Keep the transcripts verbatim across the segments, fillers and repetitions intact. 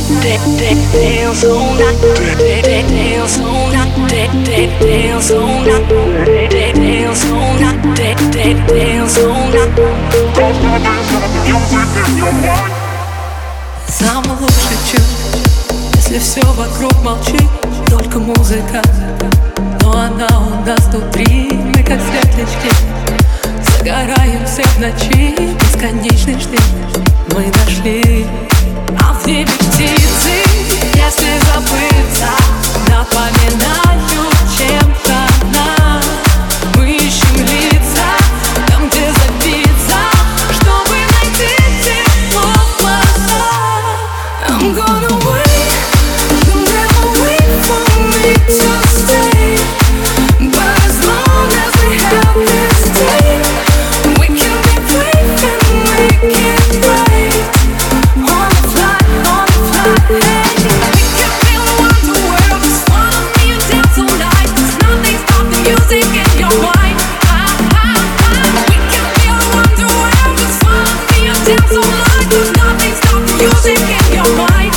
dance all night, dance all night, dance all night, dance all night, dance all night. Самый лучший час, если все вокруг молчит, только музыка, но она у нас внутри. Мы как светлячки, загораемся в ночи, бесконечный штиль мы нашли. А в небе птицы, если забыться, напоминают чем-то нас. Мы ищем лица, там где забиться, чтобы найти тепло в глазах. I'm gonna wait, you'll never wait for me to stay. But as long as we have this day, we can be brave and make it right. On the fly, on the fly, hey. We can feel the wonder world, just follow me and dance all night. There's nothing stop the music in your mind. Ah, ah, ah. We can feel the wonder world, just follow me and dance all night. There's nothing stop the music in your mind.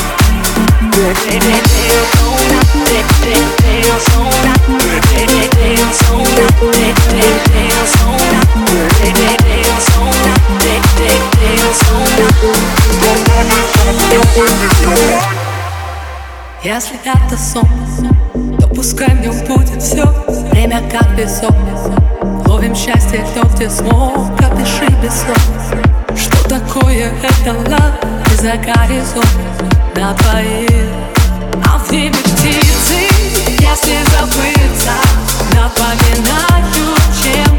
Если это сон, то пускай мне будет все. Время как песок, ловим счастье, кто где смог. Пропиши без слов, что такое это лав. И за горизонт на двоих. А в небе птицы, если забыться, напоминают чем